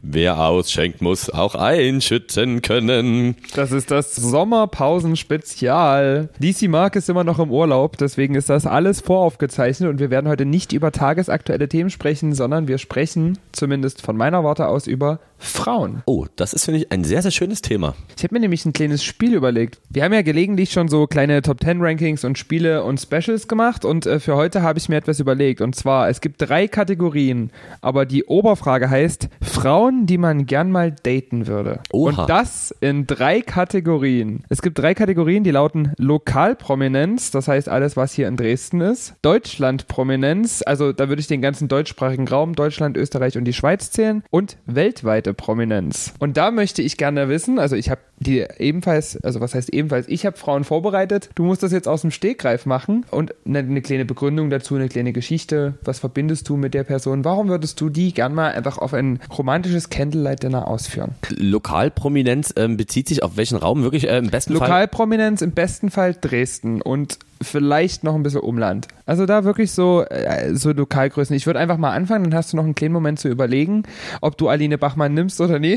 Wer ausschenkt, muss auch einschütten können. Das ist das Sommerpausen-Spezial. DC Mark ist immer noch im Urlaub, deswegen ist das alles voraufgezeichnet und wir werden heute nicht über tagesaktuelle Themen sprechen, sondern wir sprechen, zumindest von meiner Warte aus, über Frauen. Oh, das ist, finde ich, ein sehr, sehr schönes Thema. Ich habe mir nämlich ein kleines Spiel überlegt. Wir haben ja gelegentlich schon so kleine Top-10-Rankings und Spiele und Specials gemacht und für heute habe ich mir etwas überlegt. Und zwar, es gibt 3 Kategorien, aber die Oberfrage heißt Frauen, die man gern mal daten würde. Oha. Und das in 3 Kategorien. Es gibt 3 Kategorien, die lauten Lokalprominenz, das heißt alles, was hier in Dresden ist. Deutschlandprominenz, also da würde ich den ganzen deutschsprachigen Raum, Deutschland, Österreich und die Schweiz zählen. Und weltweite Prominenz. Und da möchte ich gerne wissen, also ich habe die ebenfalls, also was heißt ebenfalls, ich habe Frauen vorbereitet, du musst das jetzt aus dem Stegreif machen und eine kleine Begründung dazu, eine kleine Geschichte, was verbindest du mit der Person, warum würdest du die gern mal einfach auf ein romantisches Candlelight-Dinner ausführen? Lokalprominenz bezieht sich auf welchen Raum wirklich im besten Fall? Lokalprominenz im besten Fall Dresden und vielleicht noch ein bisschen Umland. Also da wirklich so Lokalgrößen. Ich würde einfach mal anfangen, dann hast du noch einen kleinen Moment zu überlegen, ob du Aline Bachmann nimmst oder nie.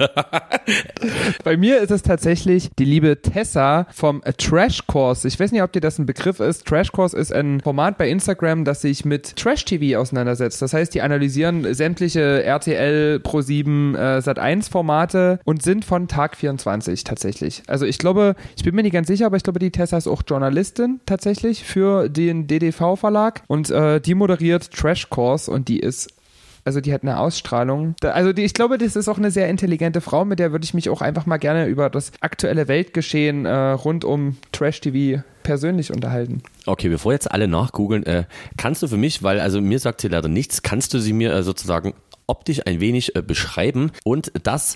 Bei mir ist es tatsächlich die liebe Tessa vom Trash Course. Ich weiß nicht, ob dir das ein Begriff ist. Trash Course ist ein Format bei Instagram, das sich mit Trash-TV auseinandersetzt. Das heißt, die analysieren sämtliche RTL, Pro7, Sat1 Formate und sind von Tag 24 tatsächlich. Also ich glaube, ich bin mir nicht ganz sicher, aber ich glaube, die Tessa ist auch Journalistin tatsächlich für den DDV-Verlag und die moderiert Trash Course und die ist, also die hat eine Ausstrahlung. Ich glaube, das ist auch eine sehr intelligente Frau, mit der würde ich mich auch einfach mal gerne über das aktuelle Weltgeschehen rund um Trash-TV persönlich unterhalten. Okay, bevor jetzt alle nachgoogeln, kannst du für mich, weil also mir sagt sie leider nichts, kannst du sie mir sozusagen optisch ein wenig beschreiben und das,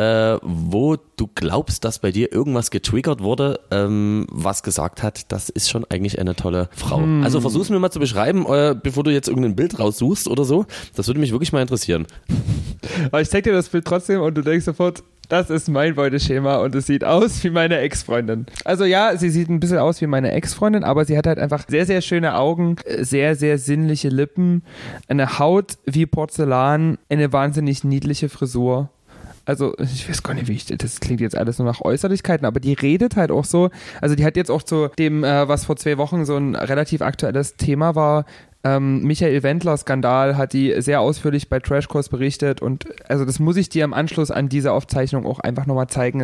wo du glaubst, dass bei dir irgendwas getriggert wurde, was gesagt hat, das ist schon eigentlich eine tolle Frau. Also versuch's mir mal zu beschreiben, bevor du jetzt irgendein Bild raussuchst oder so. Das würde mich wirklich mal interessieren. Aber ich zeig dir das Bild trotzdem und du denkst sofort, das ist mein Beuteschema und es sieht aus wie meine Ex-Freundin. Also ja, sie sieht ein bisschen aus wie meine Ex-Freundin, aber sie hat halt einfach sehr, sehr schöne Augen, sehr, sehr sinnliche Lippen, eine Haut wie Porzellan, eine wahnsinnig niedliche Frisur. Also ich weiß gar nicht, das klingt jetzt alles nur nach Äußerlichkeiten, aber die redet halt auch so, also die hat jetzt auch zu dem, was vor 2 Wochen so ein relativ aktuelles Thema war, Michael Wendler-Skandal, hat die sehr ausführlich bei Trash Course berichtet und also das muss ich dir im Anschluss an diese Aufzeichnung auch einfach nochmal zeigen.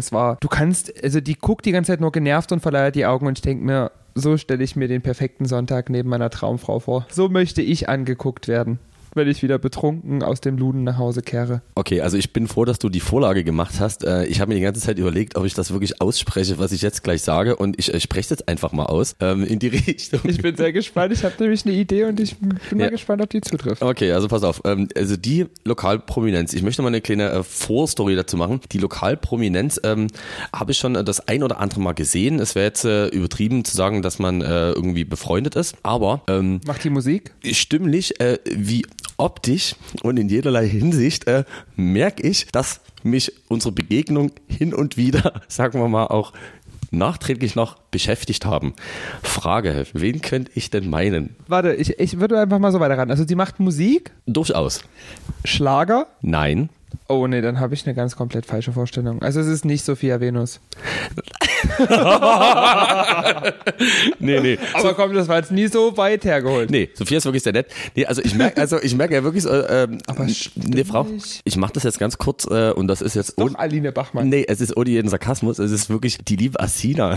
Die guckt die ganze Zeit nur genervt und verleiert die Augen und ich denke mir, so stelle ich mir den perfekten Sonntag neben meiner Traumfrau vor. So möchte ich angeguckt werden, wenn ich wieder betrunken aus dem Luden nach Hause kehre. Okay, also ich bin froh, dass du die Vorlage gemacht hast. Ich habe mir die ganze Zeit überlegt, ob ich das wirklich ausspreche, was ich jetzt gleich sage und ich spreche es jetzt einfach mal aus in die Richtung. Ich bin sehr gespannt, ich habe nämlich eine Idee und ich bin mal gespannt, ob die zutrifft. Okay, also pass auf. Also die Lokalprominenz, ich möchte mal eine kleine Vorstory dazu machen. Die Lokalprominenz habe ich schon das ein oder andere Mal gesehen. Es wäre jetzt übertrieben zu sagen, dass man irgendwie befreundet ist, aber macht die Musik? Stimmlich wie optisch und in jederlei Hinsicht merke ich, dass mich unsere Begegnung hin und wieder, sagen wir mal, auch nachträglich noch beschäftigt haben. Frage, wen könnte ich denn meinen? Warte, ich würde einfach mal so weiter ran. Also die macht Musik? Durchaus. Schlager? Nein. Oh nee, dann habe ich eine ganz komplett falsche Vorstellung. Also es ist nicht Sophia Venus. Nee. Aber komm, das war jetzt nie so weit hergeholt. Nee, Sophia ist wirklich sehr nett. Nee, also ich merke ja wirklich so, eine Frau, ich mache das jetzt ganz kurz und das ist jetzt... Doch Aline Bachmann. Nee, es ist ohne jeden Sarkasmus, es ist wirklich die liebe Asina.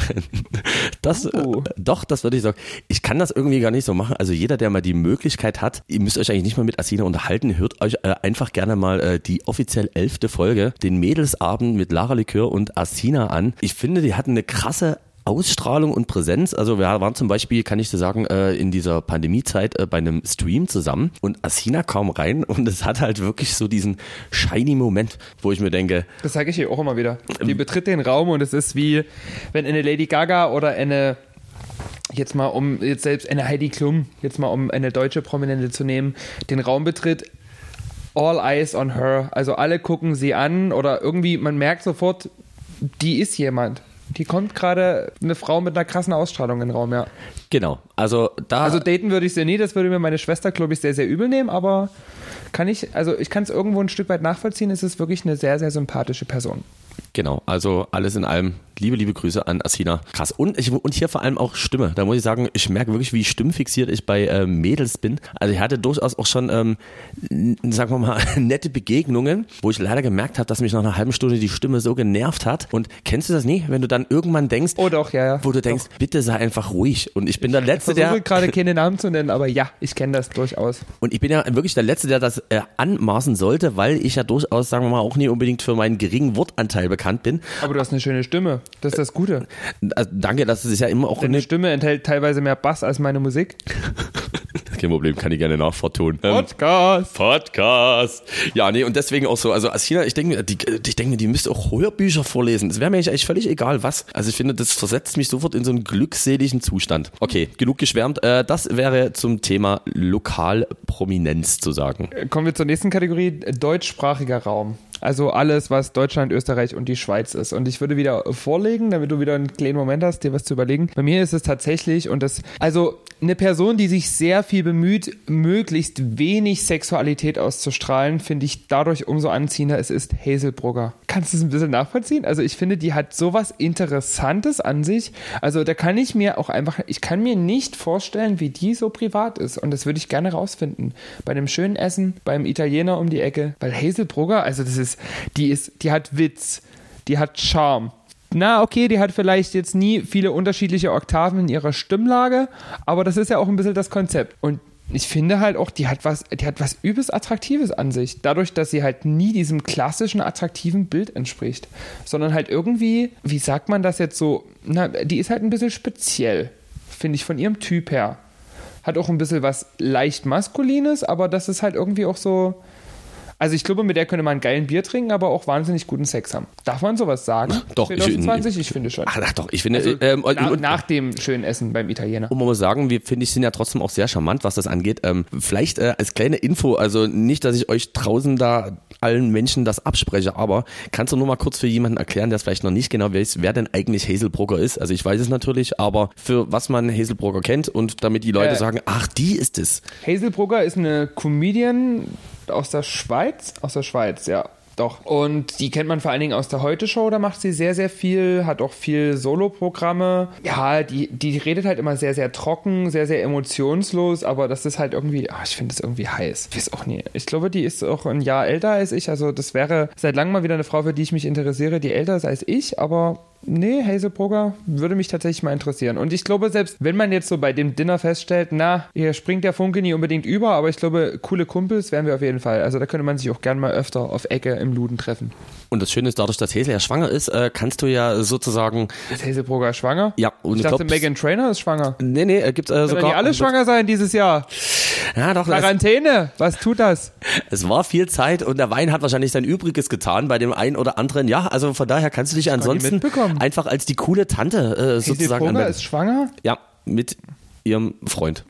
Doch, das würde ich sagen. Ich kann das irgendwie gar nicht so machen. Also jeder, der mal die Möglichkeit hat, ihr müsst euch eigentlich nicht mal mit Asina unterhalten, hört euch einfach gerne mal die offiziell 11. Folge, den Mädelsabend mit Lara Likör und Asina an. Ich finde, die hatten eine krasse Ausstrahlung und Präsenz. Also wir waren zum Beispiel, kann ich dir sagen, in dieser Pandemiezeit bei einem Stream zusammen und Asina kam rein und es hat halt wirklich so diesen shiny Moment, wo ich mir denke... Das sage ich ihr auch immer wieder. Die betritt den Raum und es ist wie, wenn eine Lady Gaga oder eine... Jetzt selbst eine Heidi Klum, jetzt mal um eine deutsche Prominente zu nehmen, den Raum betritt, all eyes on her. Also alle gucken sie an oder irgendwie, man merkt sofort, die ist jemand. Die kommt gerade eine Frau mit einer krassen Ausstrahlung in den Raum, ja. Genau, also daten würde ich sie nie, das würde mir meine Schwester, glaube ich, sehr, sehr übel nehmen, aber ich kann es irgendwo ein Stück weit nachvollziehen, es ist wirklich eine sehr, sehr sympathische Person. Genau, also alles in allem liebe Grüße an Asina. Krass. Und hier vor allem auch Stimme. Da muss ich sagen, ich merke wirklich, wie stimmfixiert ich bei Mädels bin. Also ich hatte durchaus auch schon, sagen wir mal, nette Begegnungen, wo ich leider gemerkt habe, dass mich nach einer halben Stunde die Stimme so genervt hat. Und kennst du das nie, wenn du dann irgendwann denkst, oh doch, ja. Wo du denkst, bitte sei einfach ruhig. Und ich bin der Letzte, ich versuche gerade keine Namen zu nennen, aber ja, ich kenne das durchaus. Und ich bin ja wirklich der Letzte, der das anmaßen sollte, weil ich ja durchaus, sagen wir mal, auch nie unbedingt für meinen geringen Wortanteil bekannt bin. Aber du hast eine schöne Stimme. Das ist das Gute. Also danke, dass es ja immer auch deine Stimme enthält teilweise mehr Bass als meine Musik. Kein Problem, kann ich gerne nachvertonen. Podcast. Ja, nee, und deswegen auch so, also Asina, ich denke mir, die müsste auch Hörbücher vorlesen. Das wäre mir eigentlich völlig egal, was. Also ich finde, das versetzt mich sofort in so einen glückseligen Zustand. Okay, genug geschwärmt. Das wäre zum Thema Lokalprominenz zu sagen. Kommen wir zur nächsten Kategorie, deutschsprachiger Raum. Also alles, was Deutschland, Österreich und die Schweiz ist. Und ich würde wieder vorlegen, damit du wieder einen kleinen Moment hast, dir was zu überlegen. Bei mir ist es tatsächlich, also eine Person, die sich sehr viel bemüht, möglichst wenig Sexualität auszustrahlen, finde ich dadurch umso anziehender. Es ist Hazel Brugger. Kannst du es ein bisschen nachvollziehen? Also ich finde, die hat sowas Interessantes an sich. Also da kann ich mir ich kann mir nicht vorstellen, wie die so privat ist. Und das würde ich gerne rausfinden. Bei einem schönen Essen, beim Italiener um die Ecke. Weil Hazel Brugger, also die hat Witz, die hat Charme. Na, okay, die hat vielleicht jetzt nie viele unterschiedliche Oktaven in ihrer Stimmlage, aber das ist ja auch ein bisschen das Konzept. Und ich finde halt auch, die hat was übelst Attraktives an sich. Dadurch, dass sie halt nie diesem klassischen, attraktiven Bild entspricht. Sondern halt irgendwie, wie sagt man das jetzt so, die ist halt ein bisschen speziell, finde ich, von ihrem Typ her. Hat auch ein bisschen was leicht Maskulines, aber das ist halt irgendwie auch so. Also ich glaube, mit der könnte man einen geilen Bier trinken, aber auch wahnsinnig guten Sex haben. Darf man sowas sagen? Doch. 2020? Ich finde schon. Ach doch, ich finde... Also, nach dem schönen Essen beim Italiener. Und man muss sagen, wir, finde ich, sind ja trotzdem auch sehr charmant, was das angeht. Vielleicht als kleine Info, also nicht, dass ich euch draußen da allen Menschen das abspreche, aber kannst du nur mal kurz für jemanden erklären, der es vielleicht noch nicht genau weiß, wer denn eigentlich Hazel Brugger ist? Also ich weiß es natürlich, aber für was man Hazel Brugger kennt und damit die Leute sagen, ach, die ist es. Hazel Brugger ist eine Comedian aus der Schweiz, ja. Doch. Und die kennt man vor allen Dingen aus der Heute-Show, da macht sie sehr, sehr viel, hat auch viel Solo-Programme. Ja, die redet halt immer sehr, sehr trocken, sehr, sehr emotionslos, aber das ist halt irgendwie, ich finde das irgendwie heiß. Ich weiß auch nie. Ich glaube, die ist auch ein Jahr älter als ich, also das wäre seit langem mal wieder eine Frau, für die ich mich interessiere, die älter ist als ich, aber nee, Hazel Brugger würde mich tatsächlich mal interessieren. Und ich glaube, selbst wenn man jetzt so bei dem Dinner feststellt, hier springt der Funke nie unbedingt über, aber ich glaube, coole Kumpels wären wir auf jeden Fall. Also da könnte man sich auch gerne mal öfter auf Ecke im Luden treffen. Und das Schöne ist, dadurch, dass Hazel ja schwanger ist, kannst du ja sozusagen... Ist Hazel Brugger schwanger? Ja. Und ich dachte, Meghan Trainor ist schwanger. Nee, gibt's sogar... die alle schwanger sein dieses Jahr? Ja, doch. Quarantäne, was tut das? Es war viel Zeit und der Wein hat wahrscheinlich sein Übriges getan bei dem einen oder anderen. Ja, also von daher kannst du dich ansonsten einfach als die coole Tante sozusagen anmelden. Ist schwanger? Ja, mit ihrem Freund.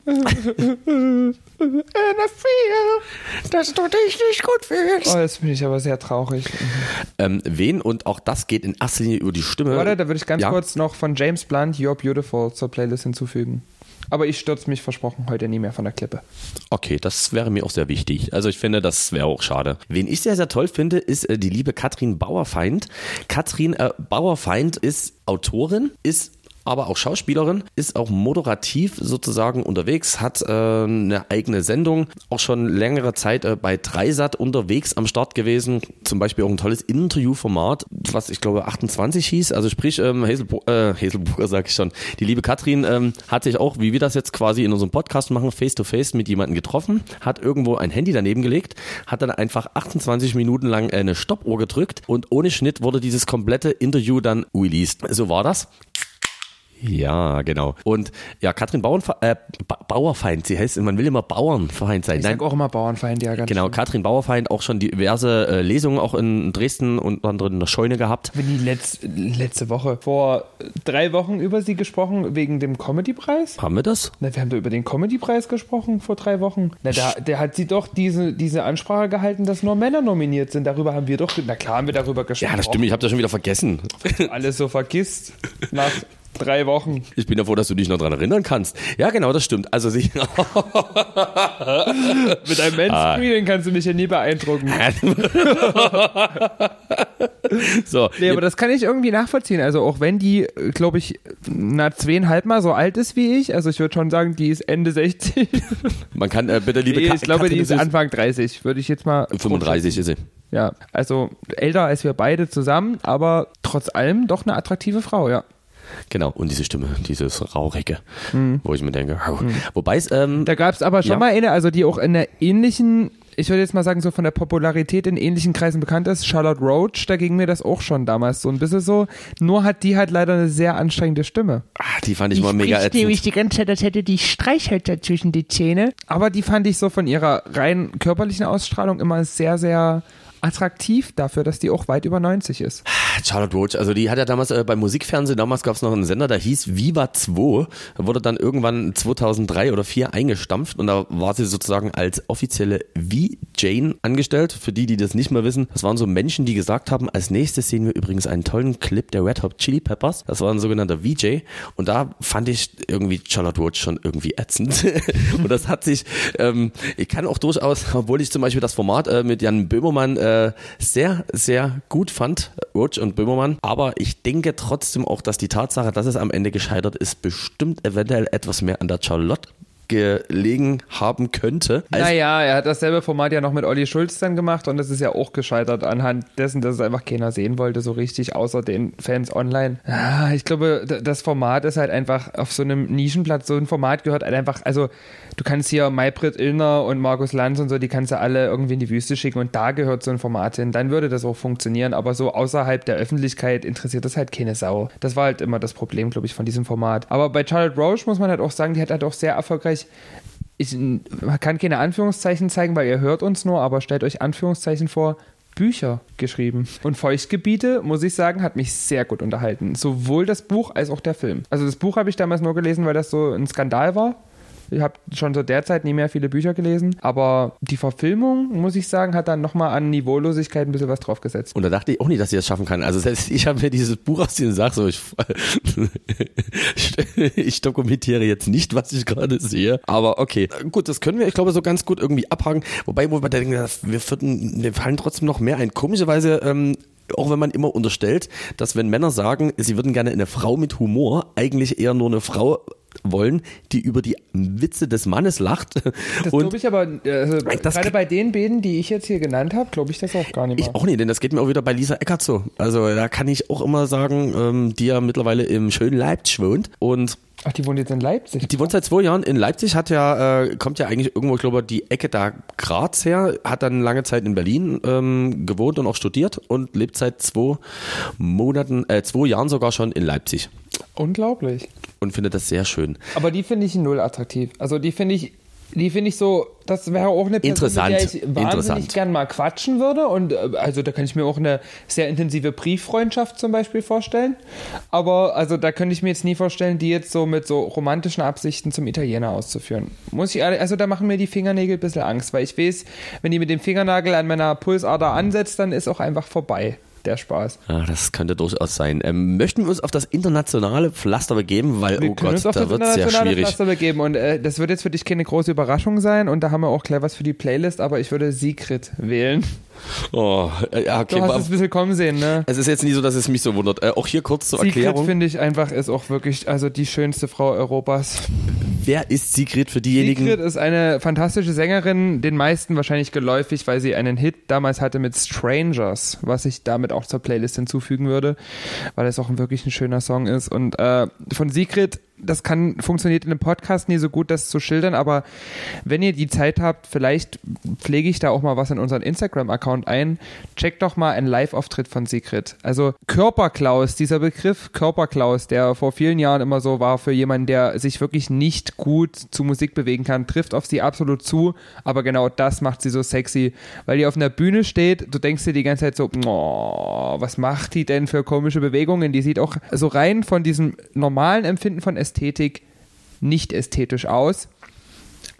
Dass du dich nicht gut fühlst. Oh, jetzt bin ich aber sehr traurig. Wen? Und auch das geht in erster Linie über die Stimme. Warte, da würde ich ganz kurz noch von James Blunt You're Beautiful zur Playlist hinzufügen. Aber ich stürze mich, versprochen, heute nie mehr von der Klippe. Okay, das wäre mir auch sehr wichtig. Also ich finde, das wäre auch schade. Wen ich sehr, sehr toll finde, ist die liebe Katrin Bauerfeind. Katrin Bauerfeind ist Autorin, ist aber auch Schauspielerin, ist auch moderativ sozusagen unterwegs, hat eine eigene Sendung, auch schon längere Zeit bei Dreisat unterwegs am Start gewesen, zum Beispiel auch ein tolles Interviewformat, was ich glaube 28 hieß, also sprich Hazel Brugger sag ich schon, die liebe Katrin hat sich auch, wie wir das jetzt quasi in unserem Podcast machen, face to face mit jemandem getroffen, hat irgendwo ein Handy daneben gelegt, hat dann einfach 28 Minuten lang eine Stoppuhr gedrückt und ohne Schnitt wurde dieses komplette Interview dann released. So war das. Ja, genau. Und ja, Katrin Bauerfeind, sie heißt, man will immer Bauernfeind sein. Ich sag auch immer Bauernfeind, ja, ganz genau, schön. Katrin Bauerfeind, auch schon diverse Lesungen auch in Dresden und anderen in der Scheune gehabt. Wenn die letzte Woche, vor 3 Wochen über sie gesprochen, wegen dem Comedy-Preis. Haben wir das? Wir haben doch über den Comedy-Preis gesprochen vor 3 Wochen. Da hat sie doch diese Ansprache gehalten, dass nur Männer nominiert sind. Darüber haben wir doch, na klar haben wir darüber gesprochen. Ja, das stimmt, ich habe das schon wieder vergessen. Alles so vergisst nach 3 Wochen. Ich bin ja froh, dass du dich noch dran erinnern kannst. Ja, genau, das stimmt. Also sie Mit einem Manscreening kannst du mich ja nie beeindrucken. So. Nee, aber das kann ich irgendwie nachvollziehen. Also auch wenn die, glaube ich, 2,5 Mal so alt ist wie ich. Also ich würde schon sagen, die ist Ende 60. Man kann bitte, liebe Ich glaube, die ist Anfang 30. Würde ich jetzt mal... 35 ist sie. Ja, also älter als wir beide zusammen, aber trotz allem doch eine attraktive Frau, ja. Genau, und diese Stimme, dieses Rauchige, wo ich mir denke, wobei es... Da gab es aber schon mal eine, also die auch in der ähnlichen, ich würde jetzt mal sagen, so von der Popularität in ähnlichen Kreisen bekannt ist, Charlotte Roach, da ging mir das auch schon damals so ein bisschen so, nur hat die halt leider eine sehr anstrengende Stimme. Die fand ich mal mega ätzend. Nämlich die ganze Zeit, als hätte die Streichhölzer zwischen die Zähne. Aber die fand ich so von ihrer rein körperlichen Ausstrahlung immer sehr, sehr attraktiv dafür, dass die auch weit über 90 ist. Charlotte Roach, also die hat ja damals beim Musikfernsehen, damals gab es noch einen Sender, der hieß Viva 2, wurde dann irgendwann 2003 oder 2004 eingestampft und da war sie sozusagen als offizielle VJ angestellt. Für die das nicht mehr wissen, das waren so Menschen, die gesagt haben, als nächstes sehen wir übrigens einen tollen Clip der Red Hot Chili Peppers. Das war ein sogenannter VJ und da fand ich irgendwie Charlotte Roach schon irgendwie ätzend. Und das hat sich, ich kann auch durchaus, obwohl ich zum Beispiel das Format mit Jan Böhmermann sehr, sehr gut fand, Roach und Böhmermann. Aber ich denke trotzdem auch, dass die Tatsache, dass es am Ende gescheitert ist, bestimmt eventuell etwas mehr an der Charlotte gelegen haben könnte. Naja, er hat dasselbe Format ja noch mit Olli Schulz dann gemacht und das ist ja auch gescheitert anhand dessen, dass es einfach keiner sehen wollte, so richtig, außer den Fans online. Ja, ich glaube, das Format ist halt einfach auf so einem Nischenplatz, so ein Format gehört halt einfach, also du kannst hier Maybrit Illner und Markus Lanz und so, die kannst du alle irgendwie in die Wüste schicken und da gehört so ein Format hin, dann würde das auch funktionieren, aber so außerhalb der Öffentlichkeit interessiert das halt keine Sau. Das war halt immer das Problem, glaube ich, von diesem Format. Aber bei Charlotte Roach muss man halt auch sagen, die hat halt auch sehr erfolgreich, man kann keine Anführungszeichen zeigen, weil ihr hört uns nur, aber stellt euch Anführungszeichen vor, Bücher geschrieben. Und Feuchtgebiete, muss ich sagen, hat mich sehr gut unterhalten. Sowohl das Buch als auch der Film. Also das Buch habe ich damals nur gelesen, weil das so ein Skandal war. Ich habe schon so derzeit nie mehr viele Bücher gelesen, aber die Verfilmung, muss ich sagen, hat dann nochmal an Niveaulosigkeit ein bisschen was draufgesetzt. Und da dachte ich auch nicht, dass sie das schaffen kann. Also selbst ich habe mir dieses Buch aus den Sachen so, ich dokumentiere jetzt nicht, was ich gerade sehe, aber okay. Gut, das können wir, ich glaube, so ganz gut irgendwie abhaken. Wobei, wo wir denken, wir fallen trotzdem noch mehr ein. Komischerweise, auch wenn man immer unterstellt, dass wenn Männer sagen, sie würden gerne eine Frau mit Humor, eigentlich eher nur eine Frau wollen, die über die Witze des Mannes lacht. Das glaube ich aber, gerade bei den beiden, die ich jetzt hier genannt habe, glaube ich das auch gar nicht mehr. Ich auch nicht, denn das geht mir auch wieder bei Lisa Eckert so. Also da kann ich auch immer sagen, die ja mittlerweile im schönen Leipzig wohnt und ach, die wohnt jetzt in Leipzig? Die wohnt seit 2 Jahren in Leipzig, kommt ja eigentlich irgendwo, ich glaube, die Ecke da Graz her, hat dann lange Zeit in Berlin gewohnt und auch studiert und lebt seit 2 Jahren sogar schon in Leipzig. Unglaublich. Und findet das sehr schön. Aber die finde ich null attraktiv. Also die finde ich so, das wäre auch eine Person, mit der ich wahnsinnig gern mal quatschen würde. Und also da kann ich mir auch eine sehr intensive Brieffreundschaft zum Beispiel vorstellen. Aber also da könnte ich mir jetzt nie vorstellen, die jetzt so mit so romantischen Absichten zum Italiener auszuführen. Muss ich ehrlich, also da machen mir die Fingernägel ein bisschen Angst, weil ich weiß, wenn die mit dem Fingernagel an meiner Pulsader ansetzt, dann ist auch einfach vorbei. Der Spaß. Ah, das könnte durchaus sein. Möchten wir uns auf das internationale Pflaster begeben, weil, wir können uns auf da wird es sehr schwierig. Pflaster begeben und das wird jetzt für dich keine große Überraschung sein und da haben wir auch gleich was für die Playlist, aber ich würde Sigrid wählen. Oh, ja, okay. Du hast es ein bisschen kommen sehen, ne? Es ist jetzt nicht so, dass es mich so wundert. Auch hier kurz zur Erklärung. Sigrid, finde ich einfach, ist auch wirklich, also die schönste Frau Europas. Wer ist Sigrid für diejenigen? Sigrid ist eine fantastische Sängerin, den meisten wahrscheinlich geläufig, weil sie einen Hit damals hatte mit Strangers, was ich damit auch zur Playlist hinzufügen würde, weil es auch wirklich ein schöner Song ist. Und von Sigrid, das funktioniert in einem Podcast nie so gut, das zu schildern, aber wenn ihr die Zeit habt, vielleicht pflege ich da auch mal was in unseren Instagram-Account ein. Checkt doch mal einen Live-Auftritt von Sigrid. Also Körperklaus, dieser Begriff Körperklaus, der vor vielen Jahren immer so war für jemanden, der sich wirklich nicht gut zu Musik bewegen kann, trifft auf sie absolut zu, aber genau das macht sie so sexy, weil die auf einer Bühne steht, du denkst dir die ganze Zeit so, oh, was macht die denn für komische Bewegungen? Die sieht auch so rein von diesem normalen Empfinden von Ästhetik nicht ästhetisch aus.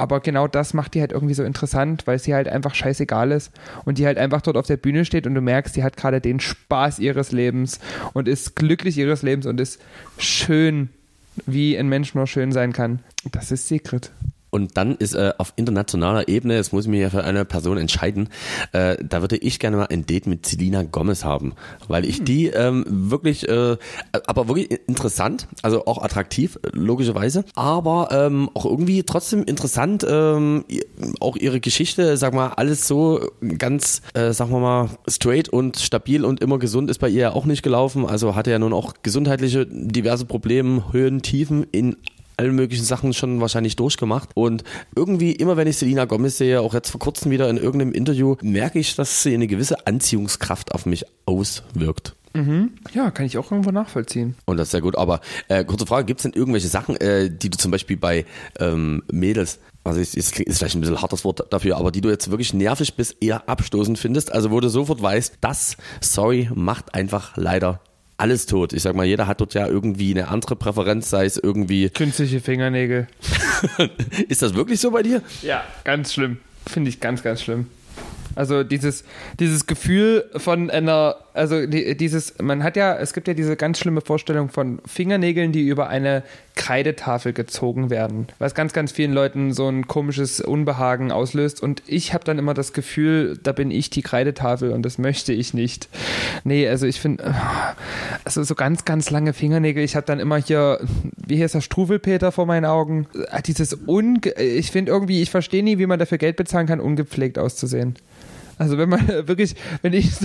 Aber genau das macht die halt irgendwie so interessant, weil sie halt einfach scheißegal ist und die halt einfach dort auf der Bühne steht und du merkst, die hat gerade den Spaß ihres Lebens und ist glücklich ihres Lebens und ist schön, wie ein Mensch nur schön sein kann. Das ist Sigrid. Und dann ist auf internationaler Ebene, jetzt muss ich mich ja für eine Person entscheiden, da würde ich gerne mal ein Date mit Selena Gomez haben, weil ich die wirklich, aber wirklich interessant, also auch attraktiv, logischerweise, aber auch irgendwie trotzdem interessant, auch ihre Geschichte, sag mal, alles so ganz, sagen wir mal, straight und stabil und immer gesund ist bei ihr ja auch nicht gelaufen, also hatte ja nun auch gesundheitliche diverse Probleme, Höhen, Tiefen in allen möglichen Sachen schon wahrscheinlich durchgemacht und irgendwie immer, wenn ich Selena Gomez sehe, auch jetzt vor kurzem wieder in irgendeinem Interview, merke ich, dass sie eine gewisse Anziehungskraft auf mich auswirkt. Ja, kann ich auch irgendwo nachvollziehen. Und das ist sehr gut, aber kurze Frage, gibt es denn irgendwelche Sachen, die du zum Beispiel bei Mädels, also ist vielleicht ein bisschen ein hartes Wort dafür, aber die du jetzt wirklich nervig bis eher abstoßend findest, also wo du sofort weißt, das, sorry, macht einfach leider alles tot. Ich sag mal, jeder hat dort ja irgendwie eine andere Präferenz, sei es irgendwie... Künstliche Fingernägel. Ist das wirklich so bei dir? Ja, ganz schlimm. Finde ich ganz, ganz schlimm. Also dieses Gefühl von einer, also es gibt ja diese ganz schlimme Vorstellung von Fingernägeln, die über eine Kreidetafel gezogen werden, was ganz, ganz vielen Leuten so ein komisches Unbehagen auslöst und ich habe dann immer das Gefühl, da bin ich die Kreidetafel und das möchte ich nicht. Nee, also ich finde, also so ganz, ganz lange Fingernägel, ich habe dann immer hier, wie heißt der, Struwelpeter vor meinen Augen, ich finde irgendwie, ich verstehe nie, wie man dafür Geld bezahlen kann, ungepflegt auszusehen. Also wenn man wirklich, wenn ich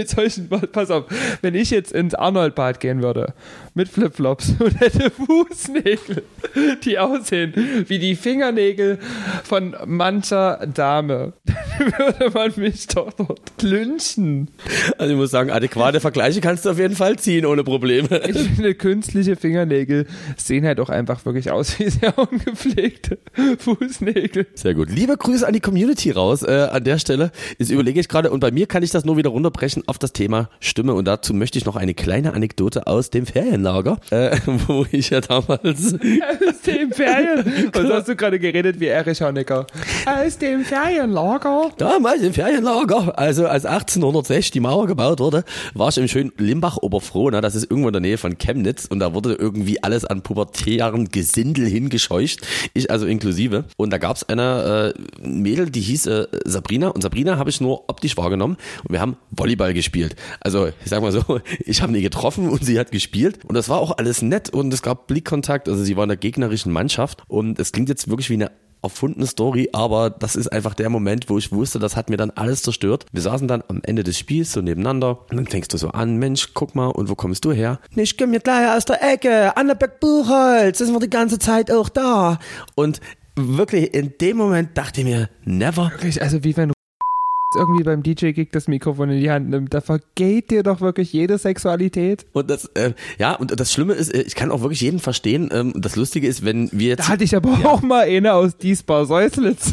jetzt ins Arnold-Bad gehen würde, mit Flipflops und hätte Fußnägel, die aussehen wie die Fingernägel von mancher Dame, dann würde man mich doch dort lynchen. Also ich muss sagen, adäquate Vergleiche kannst du auf jeden Fall ziehen, ohne Probleme. Ich finde, künstliche Fingernägel sehen halt auch einfach wirklich aus wie sehr ungepflegte Fußnägel. Sehr gut. Liebe Grüße an die Community raus an der Stelle. Jetzt überlege ich gerade, und bei mir kann ich das nur wieder runterbrechen auf das Thema Stimme. Und dazu möchte ich noch eine kleine Anekdote aus dem Ferienlager, wo ich ja damals... Aus dem Ferienlager? Was hast du gerade geredet wie Erich Honecker? Aus dem Ferienlager? Damals im Ferienlager, also als 1806 die Mauer gebaut wurde, war ich im schönen Limbach-Oberfrohna, ne? Das ist irgendwo in der Nähe von Chemnitz und da wurde irgendwie alles an pubertären Gesindel hingescheucht, ich also inklusive. Und da gab es eine Mädel, die hieß Sabrina und Sabrina habe ich nur optisch wahrgenommen und wir haben Volleyball gespielt. Also ich sag mal so, ich habe nie getroffen und sie hat gespielt und das war auch alles nett und es gab Blickkontakt, also sie war in der gegnerischen Mannschaft und es klingt jetzt wirklich wie eine erfundene Story, aber das ist einfach der Moment, wo ich wusste, das hat mir dann alles zerstört. Wir saßen dann am Ende des Spiels so nebeneinander und dann fängst du so an, Mensch, guck mal, und wo kommst du her? Ich komme mir gleich aus der Ecke, Annaberg-Buchholz, das war die ganze Zeit auch da. Und wirklich in dem Moment dachte ich mir, never. Wirklich, also wie wenn irgendwie beim DJ-Gig das Mikrofon in die Hand nimmt, da vergeht dir doch wirklich jede Sexualität. Und das, und das Schlimme ist, ich kann auch wirklich jeden verstehen. Das Lustige ist, wenn wir jetzt... Da hatte ich aber auch mal eine aus Diesbar-Säuslitz.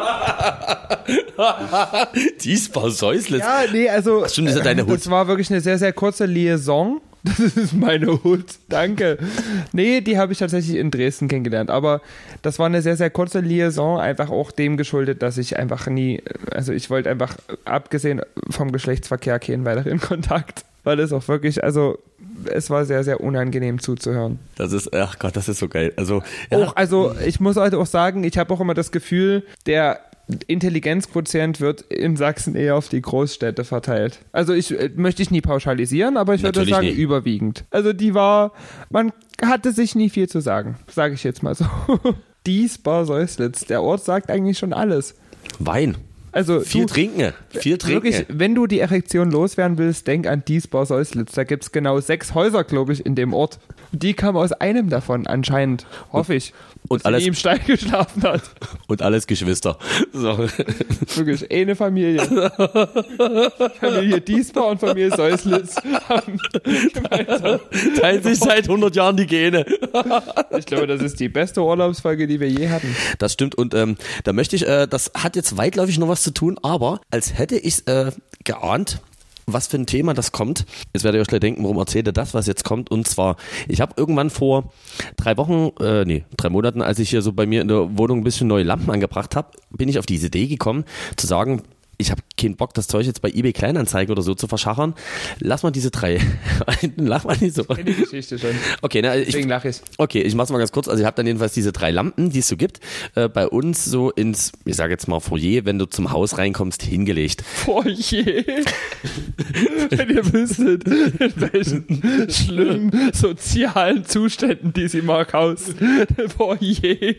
Diesbar-Säuslitz? Ja, nee, also... Ach, stimmt, das ist deine Hut. Das war wirklich eine sehr, sehr kurze Liaison. Das ist meine Hut, danke. Nee, die habe ich tatsächlich in Dresden kennengelernt, aber das war eine sehr, sehr kurze Liaison, einfach auch dem geschuldet, dass ich einfach ich wollte einfach, abgesehen vom Geschlechtsverkehr, keinen weiteren Kontakt, weil es auch wirklich, also es war sehr, sehr unangenehm zuzuhören. Das ist, ach Gott, das ist so geil. Also, ja. Ich muss halt auch sagen, ich habe auch immer das Gefühl, der Intelligenzquotient wird in Sachsen eher auf die Großstädte verteilt. Also möchte ich nie pauschalisieren, aber ich würde sagen, überwiegend. Also man hatte sich nie viel zu sagen, sage ich jetzt mal so. Diesbar-Säuslitz, der Ort sagt eigentlich schon alles. Wein. Also viel trinken. Wirklich, wenn du die Erektion loswerden willst, denk an Diesbar-Säuslitz. Da gibt es genau 6 Häuser, glaube ich, in dem Ort. Die kamen aus einem davon, anscheinend. Hoffe ich. Und alles im Stein geschlafen hat. Und alles Geschwister. So. Wirklich, eine Familie. Familie Diesbar und Familie Säuslitz haben gemeinsam. Teilen sich seit 100 Jahren die Gene. Ich glaube, das ist die beste Urlaubsfolge, die wir je hatten. Das stimmt und da möchte ich, das hat jetzt weitläufig noch was zu tun, aber als hätte ich es geahnt, was für ein Thema das kommt. Jetzt werdet ihr euch gleich denken, warum erzählt ihr das, was jetzt kommt. Und zwar, ich habe irgendwann vor 3 Monaten, als ich hier so bei mir in der Wohnung ein bisschen neue Lampen angebracht habe, bin ich auf diese Idee gekommen, zu sagen, ich habe keinen Bock, das Zeug jetzt bei eBay Kleinanzeigen oder so zu verschachern. Lass mal diese 3. Lach mal nicht so. Ich kenne die Geschichte schon. Okay, deswegen lache ich. Okay, ich mach's mal ganz kurz. Also ich habe dann jedenfalls diese 3 Lampen, die es so gibt, bei uns so ins, ich sage jetzt mal Foyer, wenn du zum Haus reinkommst, hingelegt. Foyer. Wenn ihr wüsstet, in welchen schlimmen sozialen Zuständen die sie mag Haus. Foyer.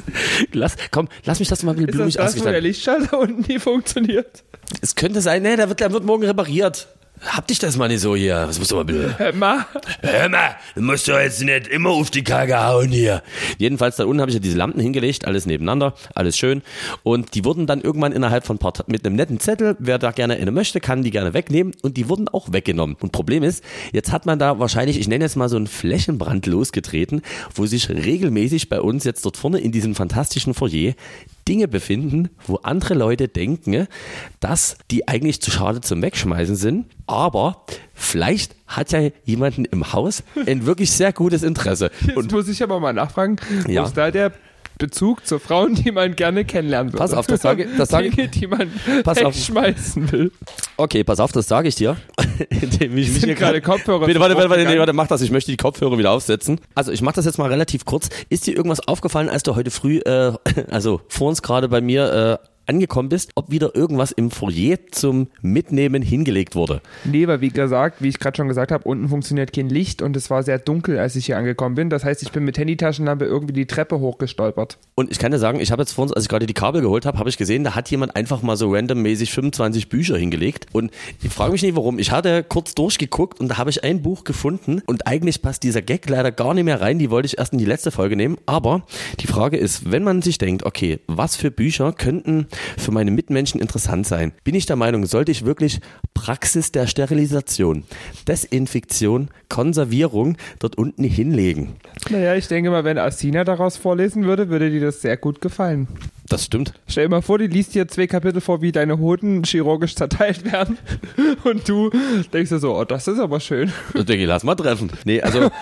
Lass mich das mal ein bisschen blumig ausgestalten. Ist das das, wo der Lichtschalter unten nie funktioniert? Es könnte sein, der wird morgen repariert. Hab dich das mal nicht so hier. Was musst du mal bitte? Hör mal, du musst doch jetzt nicht immer auf die Kacke hauen hier. Jedenfalls da unten habe ich ja diese Lampen hingelegt, alles nebeneinander, alles schön. Und die wurden dann irgendwann innerhalb von ein paar mit einem netten Zettel, wer da gerne eine möchte, kann die gerne wegnehmen. Und die wurden auch weggenommen. Und Problem ist, jetzt hat man da wahrscheinlich, ich nenne jetzt mal so einen Flächenbrand losgetreten, wo sich regelmäßig bei uns jetzt dort vorne in diesem fantastischen Foyer Dinge befinden, wo andere Leute denken, dass die eigentlich zu schade zum Wegschmeißen sind, aber vielleicht hat ja jemanden im Haus ein wirklich sehr gutes Interesse. Jetzt muss ich aber mal nachfragen, wo ist da der Bezug zu Frauen, die man gerne kennenlernen würde? Pass auf, das sage Dinge, die man wegschmeißen will. Okay, pass auf, das sage ich dir. Indem ich mich hier gerade Kopfhörer. Bitte, warte, mach das. Ich möchte die Kopfhörer wieder aufsetzen. Also ich mache das jetzt mal relativ kurz. Ist dir irgendwas aufgefallen, als du heute früh, also vor uns gerade bei mir angekommen bist, ob wieder irgendwas im Foyer zum Mitnehmen hingelegt wurde? Nee, weil wie ich gerade schon gesagt habe, unten funktioniert kein Licht und es war sehr dunkel, als ich hier angekommen bin. Das heißt, ich bin mit Handytaschenlampe irgendwie die Treppe hochgestolpert. Und ich kann dir sagen, ich habe jetzt vor uns, als ich gerade die Kabel geholt habe, habe ich gesehen, da hat jemand einfach mal so randommäßig 25 Bücher hingelegt. Und ich frage mich nicht, warum. Ich hatte kurz durchgeguckt und da habe ich ein Buch gefunden und eigentlich passt dieser Gag leider gar nicht mehr rein. Die wollte ich erst in die letzte Folge nehmen. Aber die Frage ist, wenn man sich denkt, okay, was für Bücher könnten für meine Mitmenschen interessant sein, bin ich der Meinung, sollte ich wirklich Praxis der Sterilisation, Desinfektion, Konservierung dort unten hinlegen. Naja, ich denke mal, wenn Asina daraus vorlesen würde, würde dir das sehr gut gefallen. Das stimmt. Stell dir mal vor, die liest dir 2 Kapitel vor, wie deine Hoden chirurgisch zerteilt werden und du denkst dir so, oh, das ist aber schön. Ich denke, lass mal treffen. Nee, also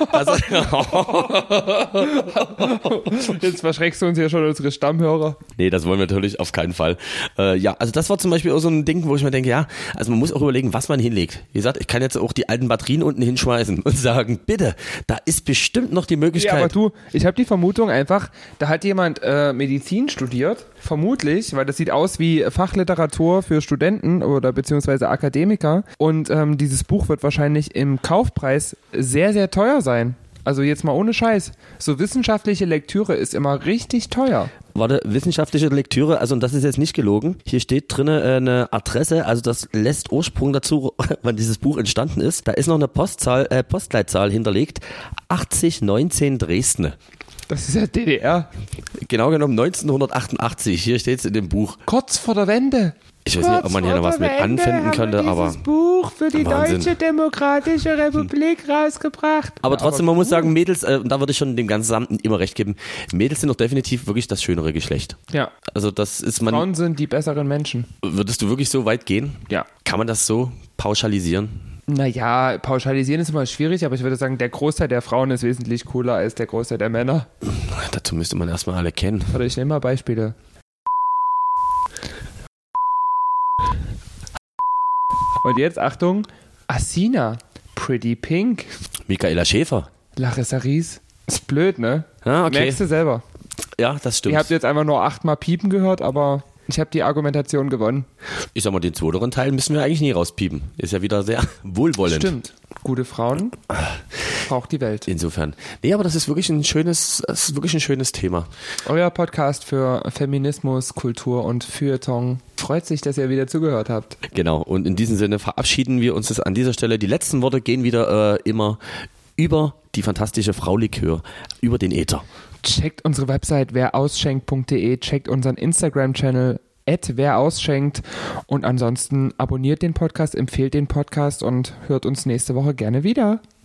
jetzt verschreckst du uns ja schon unsere Stammhörer. Nee, das wollen wir natürlich auf keinen Fall. Ja, also das war zum Beispiel auch so ein Ding, wo ich mir denke, ja, also man muss auch überlegen, was man hinlegt. Wie gesagt, ich kann jetzt auch die alten Batterien unten hinschmeißen und sagen, bitte, da ist bestimmt noch die Möglichkeit. Ja, aber du, ich habe die Vermutung einfach, da hat jemand Medizin studiert, vermutlich, weil das sieht aus wie Fachliteratur für Studenten oder beziehungsweise Akademiker und dieses Buch wird wahrscheinlich im Kaufpreis sehr, sehr teuer sein. Also jetzt mal ohne Scheiß. So wissenschaftliche Lektüre ist immer richtig teuer. Warte, wissenschaftliche Lektüre, also und das ist jetzt nicht gelogen. Hier steht drin eine Adresse, also das lässt Ursprung dazu, wann dieses Buch entstanden ist. Da ist noch eine Postleitzahl hinterlegt. 8019 Dresden. Das ist ja DDR. Genau genommen 1988. Hier steht es in dem Buch. Kurz vor der Wende. Ich weiß nicht, ob man hier noch was mit anfinden könnte, aber dieses Buch für die Wahnsinn. Deutsche Demokratische Republik rausgebracht. Aber trotzdem, man muss sagen, Mädels, und da würde ich schon dem Gesamten immer recht geben, Mädels sind doch definitiv wirklich das schönere Geschlecht. Ja. Also das ist Frauen sind die besseren Menschen. Würdest du wirklich so weit gehen? Ja. Kann man das so pauschalisieren? Naja, pauschalisieren ist immer schwierig, aber ich würde sagen, der Großteil der Frauen ist wesentlich cooler als der Großteil der Männer. Dazu müsste man erstmal alle kennen. Oder ich nehme mal Beispiele. Und jetzt, Achtung, Asina, Pretty Pink. Michaela Schäfer. Larissa Ries. Ist blöd, ne? Ah, okay. Merkst du selber. Ja, das stimmt. Ihr habt jetzt einfach nur 8-mal piepen gehört, aber ich habe die Argumentation gewonnen. Ich sag mal, den zweiteren Teil müssen wir eigentlich nie rauspiepen. Ist ja wieder sehr wohlwollend. Stimmt. Gute Frauen braucht die Welt. Insofern. Nee, aber das ist wirklich ein schönes Thema. Euer Podcast für Feminismus, Kultur und Feuilleton. Freut sich, dass ihr wieder zugehört habt. Genau. Und in diesem Sinne verabschieden wir uns das an dieser Stelle. Die letzten Worte gehen wieder immer über die fantastische Frau Likör, über den Äther. Checkt unsere Website werausschenkt.de, checkt unseren Instagram-Channel @werausschenkt und ansonsten abonniert den Podcast, empfehlt den Podcast und hört uns nächste Woche gerne wieder.